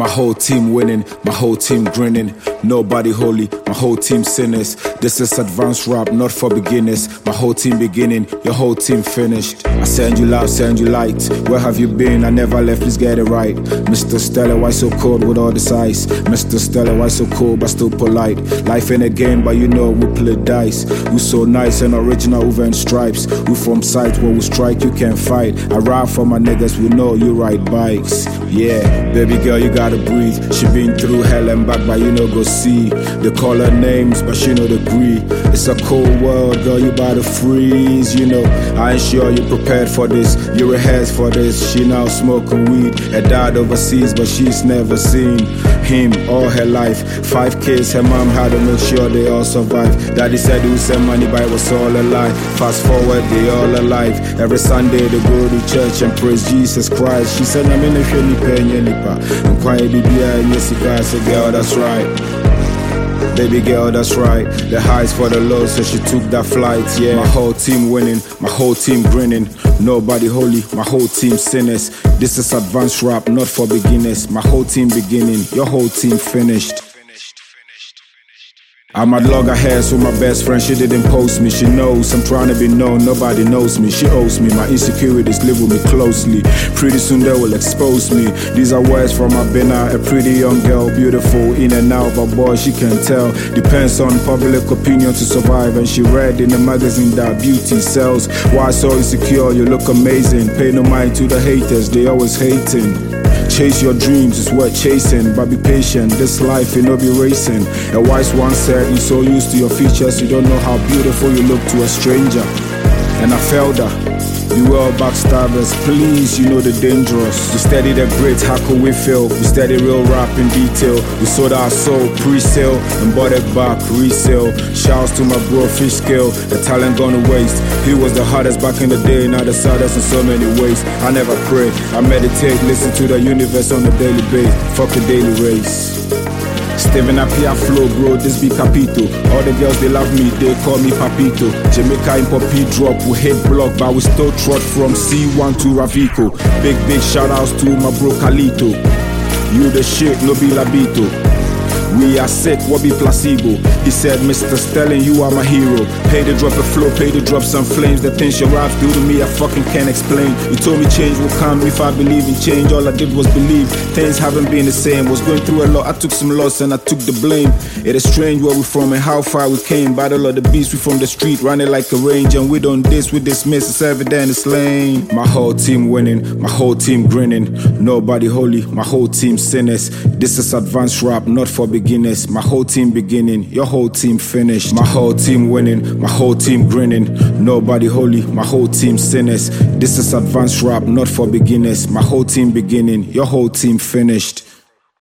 My whole team winning, my whole team grinning. Nobody holy, my whole team sinners. This is advanced rap, not for beginners. My whole team beginning, your whole team finished. I send you love, send you light. Where have you been? I never left, please get it right. Mr. Stella, why so cold with all this ice? Mr. Stella, why so cold but still polite? Life ain't a game, but you know we play dice. We so nice and original, over in stripes. We from sides where we strike, you can't fight. I ride for my niggas, we know you ride bikes. Yeah, baby girl, you gotta breathe. She been through hell and back, but you know go see. They call her names, but she know the agree. It's a cold world, girl, you bout to freeze. You know, I ain't sure you prepared for this. You rehearsed for this. She now smoking weed. Her dad overseas, but she's never seen him all her life. 5 kids, her mom had to make sure they all survive. Daddy said he would send money, but it was all a lie. Fast forward, they all alive. Every Sunday they go to church and praise Jesus Christ. She said, I'm in a shady pen, and quiet BBI, and yes, I said, girl, that's right. Baby girl, that's right. The highs for the lows, so she took that flight, yeah. My whole team winning, my whole team grinning. Nobody holy, my whole team sinners. This is advanced rap, not for beginners. My whole team beginning, your whole team finished. I'm at loggerheads with my best friend, she didn't post me. She knows I'm trying to be known, nobody knows me. She owes me, my insecurities live with me closely. Pretty soon they will expose me. These are words from Abena, a pretty young girl, beautiful in and out, but boy she can tell. Depends on public opinion to survive. And she read in the magazine that beauty sells. Why so insecure, you look amazing. Pay no mind to the haters, they always hating. Chase your dreams, it's worth chasing, but be patient, this life ain't no be racing. A wise one said, you're so used to your features, you don't know how beautiful you look to a stranger. And I felt her. Beware backstabbers, please, you know the dangerous. We steady the great, how could we fail? We steady real rap in detail. We sold our soul, pre-sale, and bought it back, resale. Shouts to my bro, Fish Scale, the talent gone to waste. He was the hardest back in the day, now the saddest in so many ways. I never pray, I meditate, listen to the universe on a daily basis. Fuck the daily race. Steven Apia flow, bro, this be Capito. All the girls, they love me, they call me Papito. Jamaica in Poppy drop, we hate block, but we still trot from C1 to Ravico. Big shout outs to my bro Calito. You the shit, no be Labito. We are sick, what be placebo? He said, Mr. Stelling, you are my hero. Pay to drop a flow, pay to drop some flames. The things your raps do to me, I fucking can't explain. You told me change will come if I believe in change. All I did was believe, things haven't been the same. Was going through a lot, I took some loss and I took the blame. It is strange where we from and how far we came. Battle of the beast, we from the street, running like a range. And we don't diss, we dismiss, it's evident it's lame. My whole team winning, my whole team grinning. Nobody holy, my whole team sinners. This is advanced rap, not for beginners. My whole team beginning, your whole team finished. My whole team winning, my whole team grinning. Nobody holy, my whole team sinners. This is advanced rap, not for beginners. My whole team beginning, your whole team finished.